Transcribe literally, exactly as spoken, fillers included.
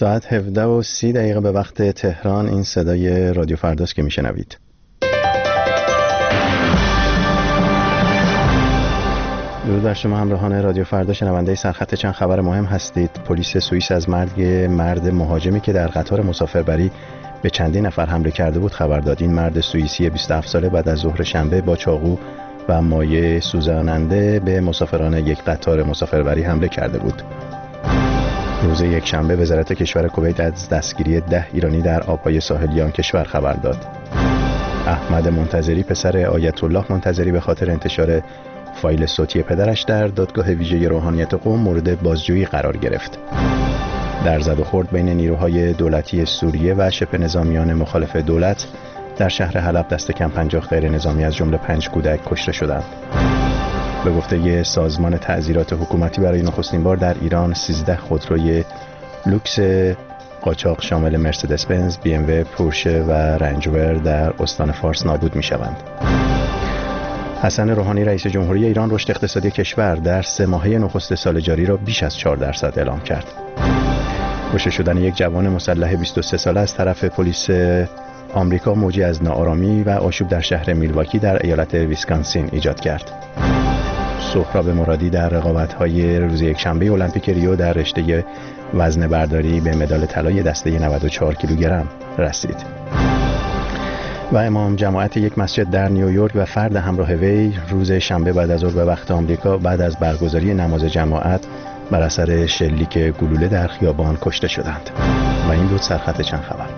ساعت هفده و سی دقیقه به وقت تهران. این صدای رادیو فرداست که میشنوید. درود بر شما همراهان رادیو فردا، شنونده سرخط چند خبر مهم هستید. پلیس سوئیس از مرگ مرد مهاجمی که در قطار مسافربری به چندین نفر حمله کرده بود خبر داد. این مرد سوئیسی بیست و هفت ساله بعد از ظهر شنبه با چاقو و مایع سوزاننده به مسافران یک قطار مسافربری حمله کرده بود. روز یک شنبه وزارت کشور کویت از دستگیری ده ایرانی در آبهای ساحلی آن کشور خبر داد. احمد منتظری پسر آیت الله منتظری به خاطر انتشار فایل صوتی پدرش در دادگاه ویژه روحانیت قم مورد بازجویی قرار گرفت. در زد و خورد بین نیروهای دولتی سوریه و شبه نظامیان مخالف دولت در شهر حلب دست کم پنجاه غیر نظامی از جمله پنج کودک کشته شدند. به گفته سازمان تعزیرات حکومتی برای نخستین بار در ایران سیزده خودروی لوکس قاچاق شامل مرسدس بنز، بی ام و، پورشه و رنجور در استان فارس نابود می شوند. حسن روحانی رئیس جمهوری ایران رشد اقتصادی کشور در سه ماهه نخست سال جاری را بیش از چهار درصد اعلام کرد. کشته شدن یک جوان مسلح بیست و سه ساله از طرف پلیس آمریکا موجی از ناآرامی و آشوب در شهر میلواکی در ایالت ویسکانسین ایجاد کرد. سهراب مرادی در رقابت‌های روز یکشنبه المپیک ریو در رشته وزن برداری به مدال طلای دسته نود و چهار کیلوگرم رسید. و امام جماعت یک مسجد در نیویورک و فرد همراه وی روز شنبه بعد از ظهر به وقت آمریکا بعد از برگزاری نماز جماعت بر اثر شلیک گلوله در خیابان کشته شدند. و این بود سرخط چند خبر.